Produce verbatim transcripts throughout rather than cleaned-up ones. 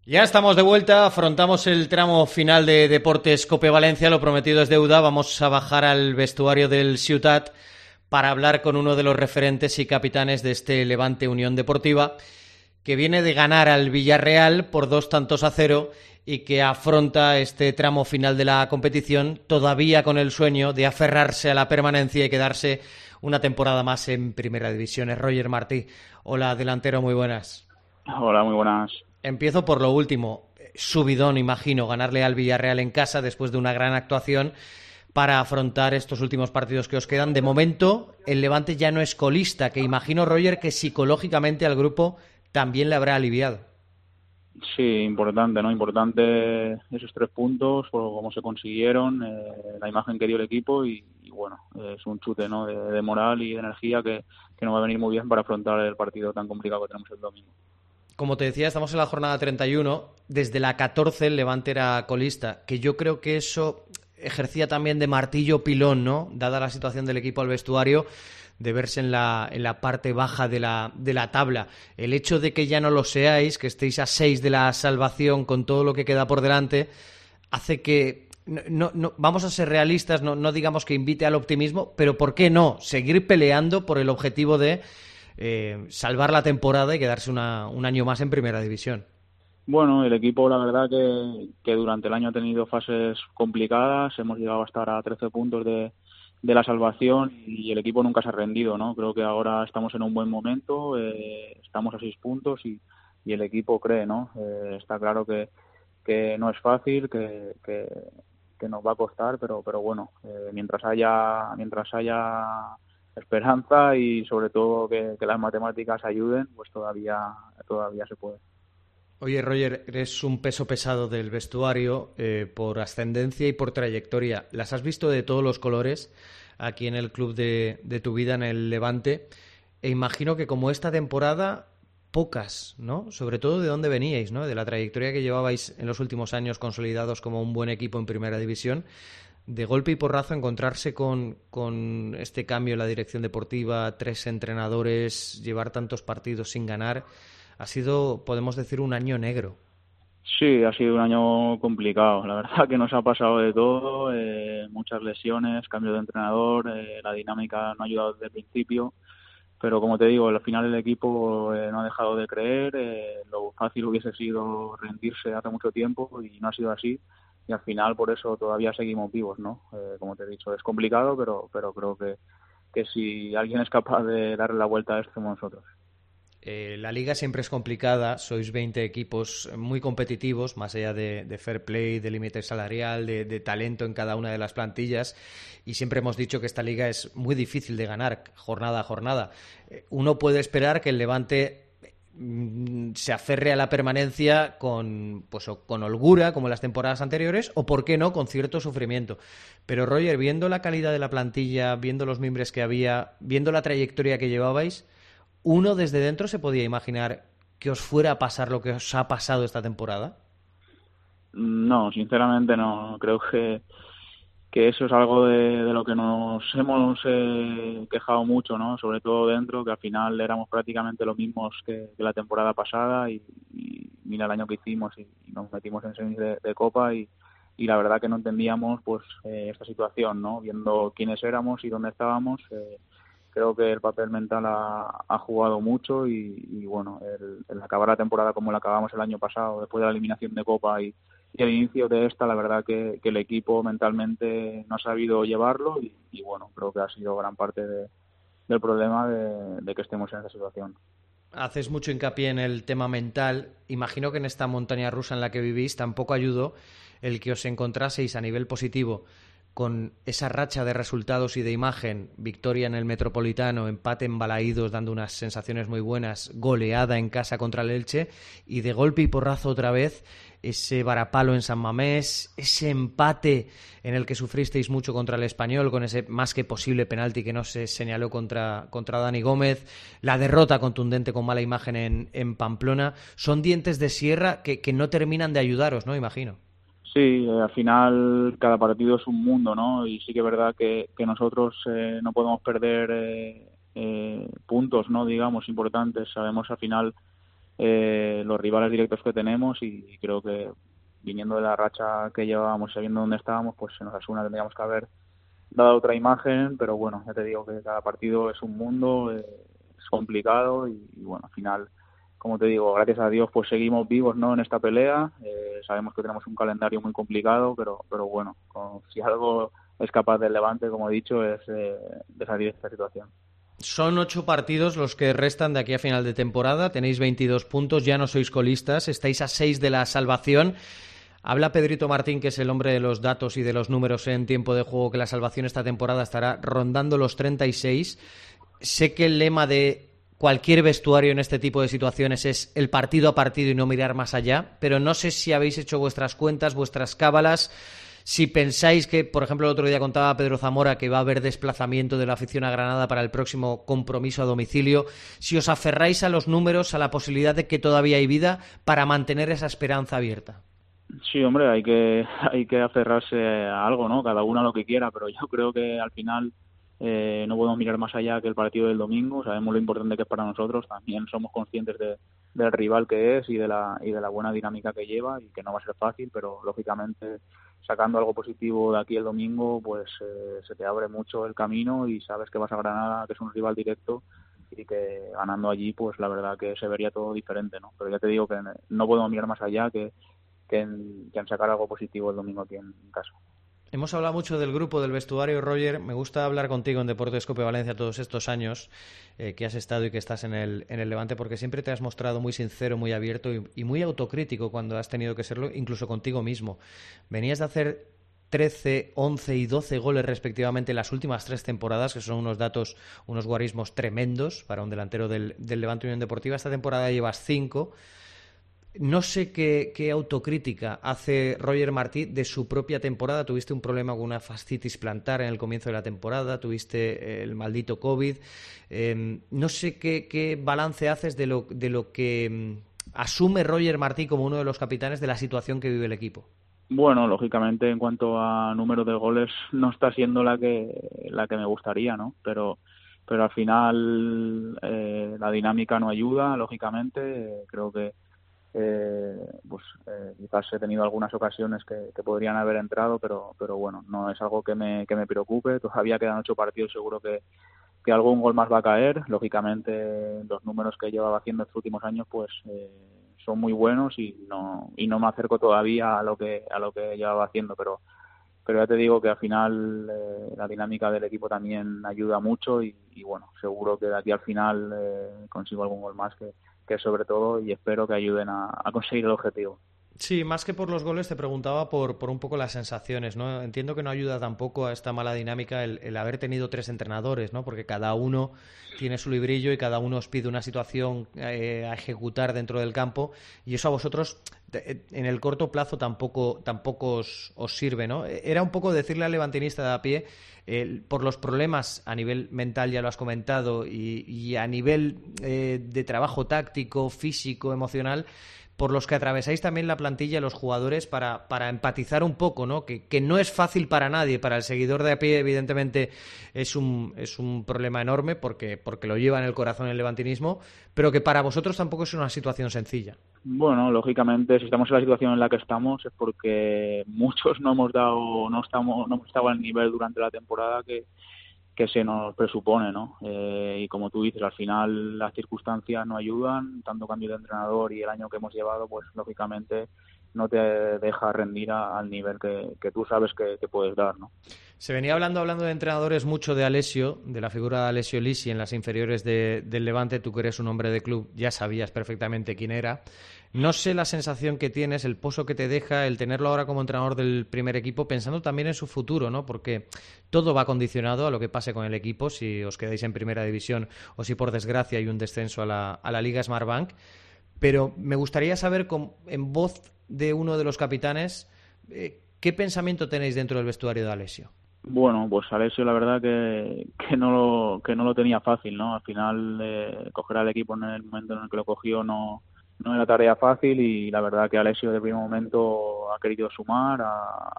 Ya estamos de vuelta, afrontamos el tramo final de Deportes Cope Valencia, lo prometido es deuda, vamos a bajar al vestuario del Ciutat para hablar con uno de los referentes y capitanes de este Levante Unión Deportiva, que viene de ganar al Villarreal por dos tantos a cero y que afronta este tramo final de la competición todavía con el sueño de aferrarse a la permanencia y quedarse una temporada más en Primera División. Es Roger Martí. Hola, delantero, muy buenas. Hola, muy buenas. Empiezo por lo último. Subidón, imagino, ganarle al Villarreal en casa después de una gran actuación para afrontar estos últimos partidos que os quedan. De momento, el Levante ya no es colista, que imagino, Roger, que psicológicamente al grupo también le habrá aliviado. Sí, importante, ¿no? Importante esos tres puntos, por cómo se consiguieron, eh, la imagen que dio el equipo y, y bueno, eh, es un chute, ¿no? De, de moral y de energía que, que nos va a venir muy bien para afrontar el partido tan complicado que tenemos el domingo. Como te decía, estamos en la jornada treinta y uno. Desde la catorce el Levante era colista, que yo creo que eso ejercía también de martillo pilón, ¿no? Dada la situación del equipo al vestuario, de verse en la, en la parte baja de la, de la tabla. El hecho de que ya no lo seáis, que estéis a seis de la salvación con todo lo que queda por delante, hace que, no, no, no, vamos a ser realistas, no, no digamos que invite al optimismo, pero ¿por qué no? Seguir peleando por el objetivo de eh, salvar la temporada y quedarse una, un año más en Primera División. Bueno, el equipo la verdad que, que durante el año ha tenido fases complicadas, hemos llegado a estar a trece puntos de, de la salvación y el equipo nunca se ha rendido, ¿no? Creo que ahora estamos en un buen momento, eh, estamos a seis puntos y, y el equipo cree, ¿no? Eh, está claro que, que no es fácil, que, que, que nos va a costar, pero, pero bueno, eh, mientras haya, mientras haya esperanza y sobre todo que, que las matemáticas ayuden, pues todavía, todavía se puede. Oye, Roger, eres un peso pesado del vestuario eh, por ascendencia y por trayectoria. Las has visto de todos los colores aquí en el club de, de tu vida, en el Levante. E imagino que como esta temporada, pocas, ¿no? Sobre todo de dónde veníais, ¿no? De la trayectoria que llevabais en los últimos años consolidados como un buen equipo en Primera División. De golpe y porrazo encontrarse con, con este cambio en la dirección deportiva, tres entrenadores, llevar tantos partidos sin ganar. Ha sido, podemos decir, un año negro. Sí, ha sido un año complicado. La verdad que nos ha pasado de todo, eh, muchas lesiones, cambio de entrenador, eh, la dinámica no ha ayudado desde el principio, pero como te digo, al final el equipo eh, no ha dejado de creer, eh, lo fácil hubiese sido rendirse hace mucho tiempo y no ha sido así, y al final por eso todavía seguimos vivos, ¿no? Eh, como te he dicho, es complicado, pero, pero creo que, que si alguien es capaz de darle la vuelta a esto somos nosotros. Eh, la liga siempre es complicada, sois veinte equipos muy competitivos, más allá de, de fair play, de límite salarial, de, de talento en cada una de las plantillas, y siempre hemos dicho que esta liga es muy difícil de ganar jornada a jornada. Eh, uno puede esperar que el Levante mm, se aferre a la permanencia con, pues, con holgura, como en las temporadas anteriores, o, por qué no, con cierto sufrimiento. Pero, Roger, viendo la calidad de la plantilla, viendo los mimbres que había, viendo la trayectoria que llevabais, uno desde dentro se podía imaginar que os fuera a pasar lo que os ha pasado esta temporada. No, sinceramente no. Creo que, que eso es algo de, de lo que nos hemos eh, quejado mucho, ¿no? Sobre todo dentro, que al final éramos prácticamente los mismos que, que la temporada pasada y, y mira el año que hicimos y, y nos metimos en semis de, de Copa y, y la verdad que no entendíamos pues eh, esta situación, ¿no? Viendo quiénes éramos y dónde estábamos, eh, creo que el papel mental ha, ha jugado mucho y, y bueno, el, el acabar la temporada como la acabamos el año pasado, después de la eliminación de Copa y y al inicio de esta, la verdad que, que el equipo mentalmente no ha sabido llevarlo y, y bueno, creo que ha sido gran parte de, del problema de, de que estemos en esa situación. Haces mucho hincapié en el tema mental. Imagino que en esta montaña rusa en la que vivís tampoco ayudó el que os encontraseis a nivel positivo con esa racha de resultados y de imagen, victoria en el Metropolitano, empate en Balaídos dando unas sensaciones muy buenas, goleada en casa contra el Elche y de golpe y porrazo otra vez ese varapalo en San Mamés, ese empate en el que sufristeis mucho contra el Español con ese más que posible penalti que no se señaló contra, contra Dani Gómez, la derrota contundente con mala imagen en, en Pamplona. Son dientes de sierra que, que no terminan de ayudaros, ¿no? Imagino. Sí, eh, al final cada partido es un mundo, ¿no? Y sí que es verdad que, que nosotros eh, no podemos perder eh, eh, puntos, ¿no? Digamos, importantes. Sabemos al final eh, los rivales directos que tenemos y, y creo que viniendo de la racha que llevábamos, sabiendo dónde estábamos, pues en Osasuna tendríamos que haber dado otra imagen, pero bueno, ya te digo que cada partido es un mundo, eh, es complicado y, y bueno, al final, como te digo, gracias a Dios pues seguimos vivos, ¿no?, en esta pelea. Eh, sabemos que tenemos un calendario muy complicado, pero pero bueno, con, si algo es capaz del Levante, como he dicho, es eh, de salir de esta situación. Son ocho partidos los que restan de aquí a final de temporada, tenéis veintidós puntos, ya no sois colistas, estáis a seis de la salvación. Habla Pedrito Martín, que es el hombre de los datos y de los números en tiempo de juego, que la salvación esta temporada estará rondando los treinta y seis. Sé que el lema de cualquier vestuario en este tipo de situaciones es el partido a partido y no mirar más allá, pero no sé si habéis hecho vuestras cuentas, vuestras cábalas, si pensáis que, por ejemplo, el otro día contaba Pedro Zamora que va a haber desplazamiento de la afición a Granada para el próximo compromiso a domicilio, si os aferráis a los números, a la posibilidad de que todavía hay vida para mantener esa esperanza abierta. Sí, hombre, hay que hay que aferrarse a algo, ¿no? Cada uno a lo que quiera, pero yo creo que al final eh, no podemos mirar más allá que el partido del domingo. Sabemos lo importante que es para nosotros. También somos conscientes de, del rival que es y de la y de la buena dinámica que lleva y que no va a ser fácil, pero lógicamente sacando algo positivo de aquí el domingo, pues eh, se te abre mucho el camino y sabes que vas a Granada, que es un rival directo y que ganando allí, pues la verdad que se vería todo diferente, ¿no? Pero ya te digo que no podemos mirar más allá que Que en, que en sacar algo positivo el domingo aquí en, en casa. Hemos hablado mucho del grupo, del vestuario, Roger. Me gusta hablar contigo en Deportes Cope Valencia todos estos años eh, que has estado y que estás en el, en el Levante, porque siempre te has mostrado muy sincero, muy abierto y, y muy autocrítico cuando has tenido que serlo, incluso contigo mismo. Venías de hacer trece, once y doce goles respectivamente en las últimas tres temporadas, que son unos datos, unos guarismos tremendos para un delantero del, del Levante Unión Deportiva. Esta temporada llevas cinco. No sé qué, qué autocrítica hace Roger Martí de su propia temporada. Tuviste un problema con una fascitis plantar en el comienzo de la temporada, tuviste el maldito COVID. Eh, no sé qué, qué balance haces de lo, de lo que mm, asume Roger Martí como uno de los capitanes de la situación que vive el equipo. Bueno, lógicamente en cuanto a número de goles no está siendo la que la que me gustaría, ¿no? Pero pero al final eh, la dinámica no ayuda, lógicamente. Eh, creo que Eh, pues eh, quizás he tenido algunas ocasiones que, que podrían haber entrado, pero pero bueno, no es algo que me, que me preocupe. Todavía quedan ocho partidos, seguro que, que algún gol más va a caer. Lógicamente los números que llevaba haciendo estos últimos años pues eh, son muy buenos y no y no me acerco todavía a lo que a lo que llevaba haciendo, pero pero ya te digo que al final eh, la dinámica del equipo también ayuda mucho y, y bueno, seguro que de aquí al final eh, consigo algún gol más que, que sobre todo y espero que ayuden a, a conseguir el objetivo. Sí, más que por los goles te preguntaba por, por un poco las sensaciones, ¿no? Entiendo que no ayuda tampoco a esta mala dinámica el, el haber tenido tres entrenadores, ¿no? Porque cada uno tiene su librillo y cada uno os pide una situación eh, a ejecutar dentro del campo y eso a vosotros en el corto plazo tampoco, tampoco os, os sirve, ¿no? Era un poco decirle al levantinista de a pie, eh, por los problemas a nivel mental, ya lo has comentado, y, y a nivel eh, de trabajo táctico, físico, emocional, por los que atravesáis también la plantilla, los jugadores, para, para empatizar un poco, ¿no? Que, que no es fácil para nadie. Para el seguidor de a pie, evidentemente, es un, es un problema enorme porque, porque lo lleva en el corazón el levantinismo, pero que para vosotros tampoco es una situación sencilla. Bueno, lógicamente, si estamos en la situación en la que estamos es porque muchos no hemos dado, no estamos, no hemos estado al nivel durante la temporada que que se nos presupone, ¿no? Eh, y como tú dices, al final las circunstancias no ayudan, tanto cambio de entrenador y el año que hemos llevado, pues lógicamente no te deja rendir a, al nivel que, que tú sabes que, que puedes dar, ¿no? Se venía hablando, hablando de entrenadores mucho de Alessio, de la figura de Alessio Lisi en las inferiores de, del Levante. Tú que eres un hombre de club, ya sabías perfectamente quién era. No sé la sensación que tienes, el pozo que te deja el tenerlo ahora como entrenador del primer equipo, pensando también en su futuro, ¿no? Porque todo va condicionado a lo que pase con el equipo, si os quedáis en primera división o si por desgracia hay un descenso a la, a la Liga Smartbank. Pero me gustaría saber, con, en voz de uno de los capitanes, eh, ¿qué pensamiento tenéis dentro del vestuario de Alessio? Bueno, pues Alessio la verdad que, que no lo que no lo tenía fácil, ¿no? Al final eh, coger al equipo en el momento en el que lo cogió no no era tarea fácil y la verdad que Alessio de primer momento ha querido sumar, ha,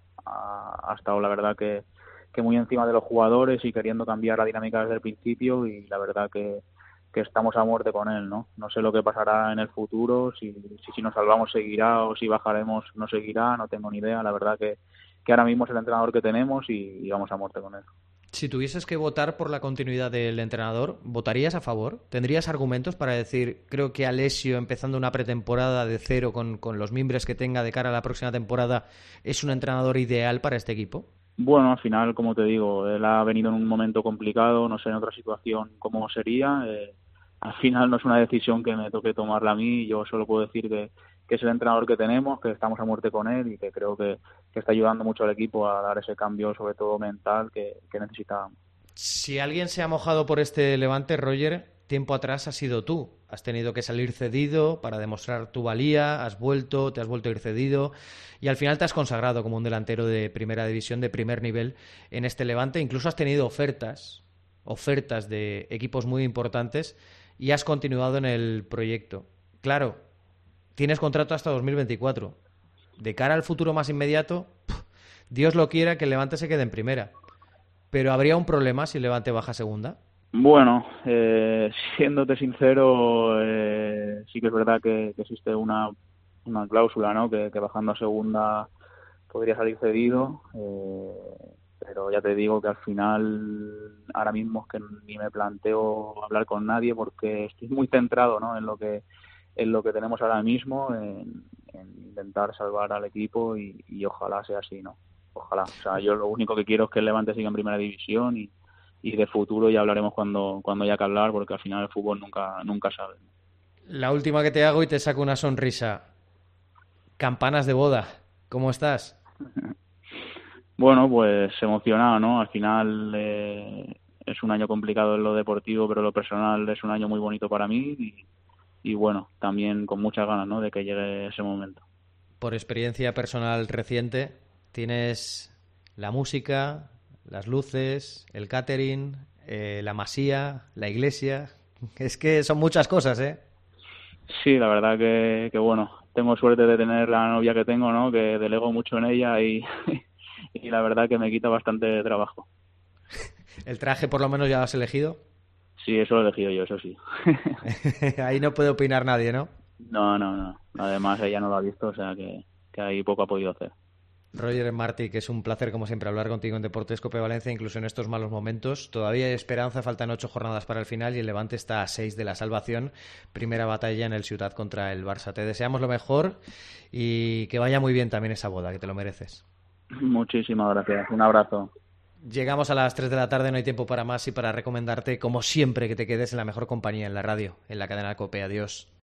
ha, ha estado la verdad que, que muy encima de los jugadores y queriendo cambiar la dinámica desde el principio y la verdad que que estamos a muerte con él, ¿no? No sé lo que pasará en el futuro, si, si, si nos salvamos seguirá o si bajaremos no seguirá, no tengo ni idea. La verdad que, que ahora mismo es el entrenador que tenemos y, y vamos a muerte con él. Si tuvieses que votar por la continuidad del entrenador, ¿votarías a favor? ¿Tendrías argumentos para decir, creo que Alessio, empezando una pretemporada de cero con, con los mimbres que tenga de cara a la próxima temporada, es un entrenador ideal para este equipo? Bueno, al final, como te digo, él ha venido en un momento complicado, no sé en otra situación cómo sería. Eh, al final no es una decisión que me toque tomarla a mí, yo solo puedo decir que, que es el entrenador que tenemos, que estamos a muerte con él y que creo que, que está ayudando mucho al equipo a dar ese cambio, sobre todo mental, que, que necesitábamos. Si alguien se ha mojado por este Levante, Roger, tiempo atrás has sido tú. Has tenido que salir cedido para demostrar tu valía, has vuelto, te has vuelto a ir cedido y al final te has consagrado como un delantero de primera división, de primer nivel en este Levante. Incluso has tenido ofertas, ofertas de equipos muy importantes y has continuado en el proyecto. Claro, tienes contrato hasta dos mil veinticuatro. De cara al futuro más inmediato, Dios lo quiera que el Levante se quede en primera. Pero ¿habría un problema si el Levante baja a segunda? Bueno, eh, siéndote sincero, eh, sí que es verdad que, que existe una, una cláusula, ¿no? Que, que bajando a segunda podría salir cedido, eh, pero ya te digo que al final ahora mismo es que ni me planteo hablar con nadie porque estoy muy centrado, ¿no? En lo que en lo que tenemos ahora mismo, en, en intentar salvar al equipo y, y ojalá sea así, ¿no? Ojalá. O sea, yo lo único que quiero es que el Levante siga en primera división y y de futuro ya hablaremos cuando cuando haya que hablar, porque al final el fútbol nunca nunca sabe. La última que te hago y te saco una sonrisa. Campanas de boda, ¿cómo estás? Bueno, pues emocionado, ¿no? Al final eh, es un año complicado en lo deportivo, pero en lo personal es un año muy bonito para mí y, y bueno, también con muchas ganas, ¿no? De que llegue ese momento. Por experiencia personal reciente, tienes la música, las luces, el catering, eh, la masía, la iglesia. Es que son muchas cosas, ¿eh? Sí, la verdad que, que bueno, tengo suerte de tener la novia que tengo, ¿no? Que delego mucho en ella y, y la verdad que me quita bastante trabajo. ¿El traje por lo menos ya lo has elegido? Sí, eso lo he elegido yo, eso sí. Ahí no puede opinar nadie, ¿no? No, no, no. Además ella no lo ha visto, o sea que, que ahí poco ha podido hacer. Roger Martí, que es un placer como siempre hablar contigo en Deportes Cope Valencia, incluso en estos malos momentos. Todavía hay esperanza, faltan ocho jornadas para el final y el Levante está a seis de la salvación. Primera batalla en el Ciutat contra el Barça. Te deseamos lo mejor y que vaya muy bien también esa boda, que te lo mereces. Muchísimas gracias. Un abrazo. Llegamos a las tres de la tarde, no hay tiempo para más y para recomendarte, como siempre, que te quedes en la mejor compañía, en la radio, en la cadena Cope. Adiós.